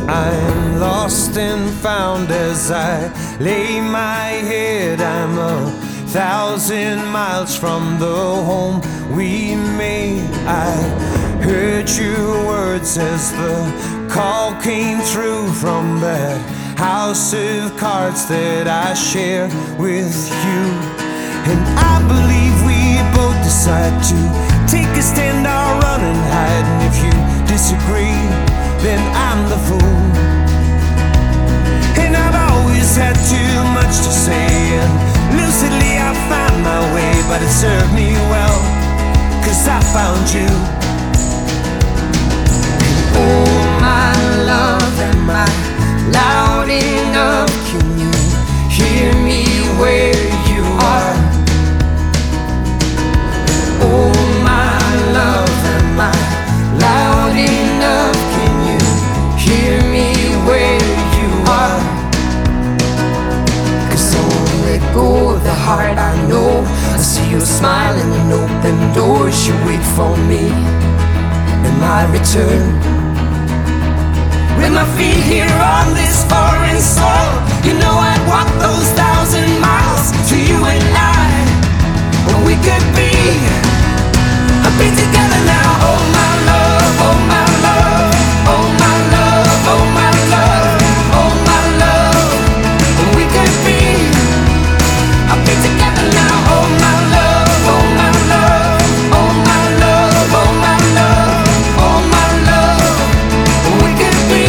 I'm lost and found as I lay my head. I'm 1,000 miles from the home we made. I heard your words as the call came through from that house of cards that I share with you. And I believe we both decide to take a stand or run and hide. And if you disagree, then I'm the fool. And I've always had too much to say, and lucidly I find my way. But it served me well, 'cause I found you. Oh my love, am I loud enough? Can you hear me where you are? Oh my love, am I loud enough? Can you hear me where you are? 'Cause I won't let go of the heart I know. I see you smiling and open doors. You wait for me and my return. With my feet here on this foreign soil, you know I'd walk those 1,000 miles to you and I. Well, we could be together now. Oh my love, oh my love, oh my love, oh my love, oh my love. We could be together now. Oh my love, oh my love, oh my love, oh my love, oh my love. We could be.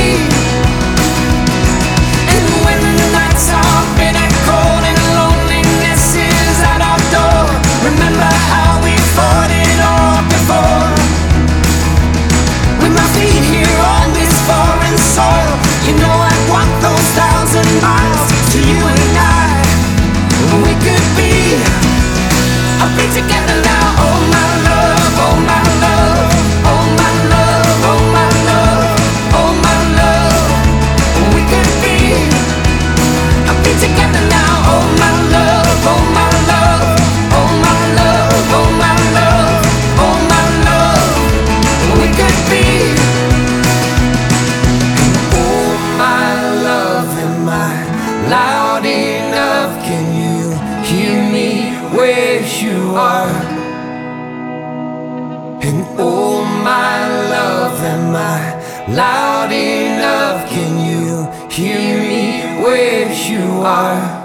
And when the nights are bitter cold and loneliness is at our door, remember how we fought it all before. With my feet here on this foreign soil, you know I'd walk those 1,000 miles to you and I. We could be together now. Oh my love, oh my love, oh my love, oh my love, oh my love. We could be together now. Oh my love, oh my love, oh my love, oh my love, oh my love. We could be. Oh my love, am I loud enough? Can you hear me where you are? And oh my love, am I loud enough? Can you hear me where you are?